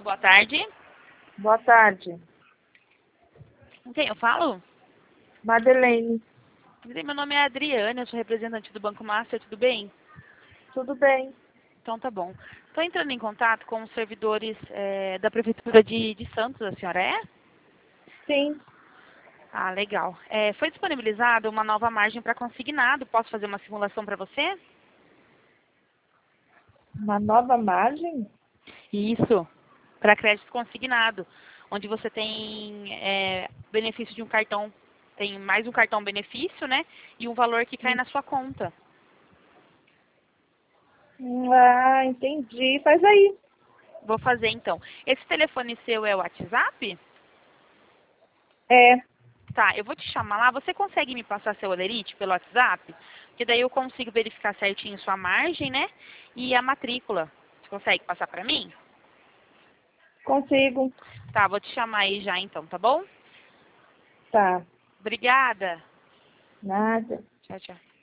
boa tarde. Boa tarde. Com quem eu falo? Madeleine. Meu nome é Adriana, eu sou representante do Banco Master, tudo bem? Tudo bem? Então tá bom. Estou entrando em contato com os servidores da Prefeitura de Santos, a senhora é? Sim. Ah, legal. Foi disponibilizada uma nova margem para consignado, posso fazer uma simulação para você? Uma nova margem? Isso, para crédito consignado, onde você tem benefício de um cartão, tem mais um cartão benefício, né? E um valor que cai na sua conta. Ah, entendi. Faz aí. Vou fazer então. Esse telefone seu é o WhatsApp? É. Tá, eu vou te chamar lá. Você consegue me passar seu olerite pelo WhatsApp? Porque daí eu consigo verificar certinho sua margem, né? E a matrícula. Você consegue passar para mim? Consigo. Tá, vou te chamar aí já então, tá bom? Tá. Obrigada. Nada. Tchau, tchau.